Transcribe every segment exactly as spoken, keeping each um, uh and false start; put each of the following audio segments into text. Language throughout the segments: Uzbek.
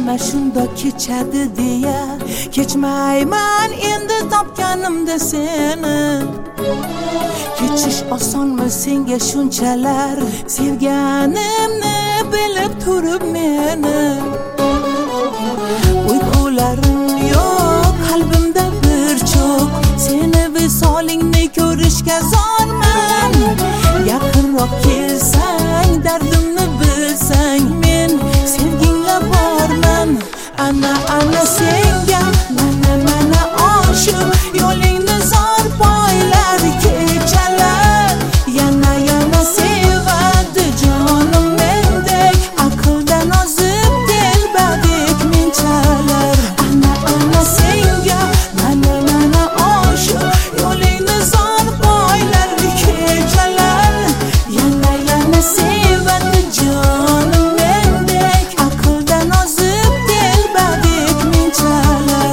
ana shunda kechadi deya kechmayman endi topganimda seni. Kechish osonmi senga shunchalar sevganimni bilib turib meni. Uykularim yo'q qalbimda bir cho'q, seni visolingni ko'rishga zorman. Yaqinroq kelsang dardimni bilsang men sevgingla borman. Ana ana senga mana mana oshiq yo'lingni zor poylar kechalar yana yana sevadi jonim mendek aqldan ozib telbadek menchalar. Ana ana senga mana mana oshiq yo'lingni zor poylar kechalar yana yana sevadi jonim mendek aqldan ozib telbadek menchalar.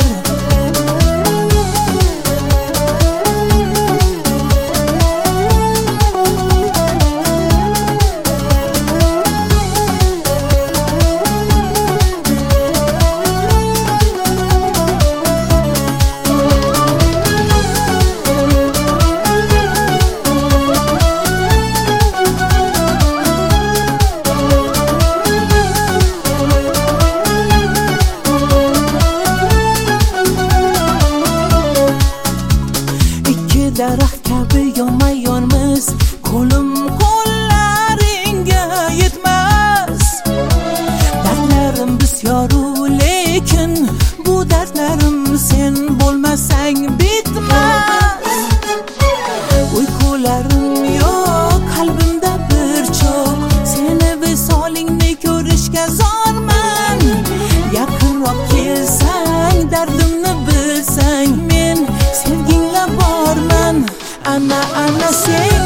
Daraxt kabi yonma-yonmiz, qo'lim qo'llaringga yetmas. Dardlarim bisyoru lekin bu dardlarim sen bo'lmasang bitmas. Uykularim yo'q qalbimda bir cho'q, seni visolingni ko'rishga zorman. Yaqinroq kelsang dardimni bilsang men sevgingla borman. Ana ana sen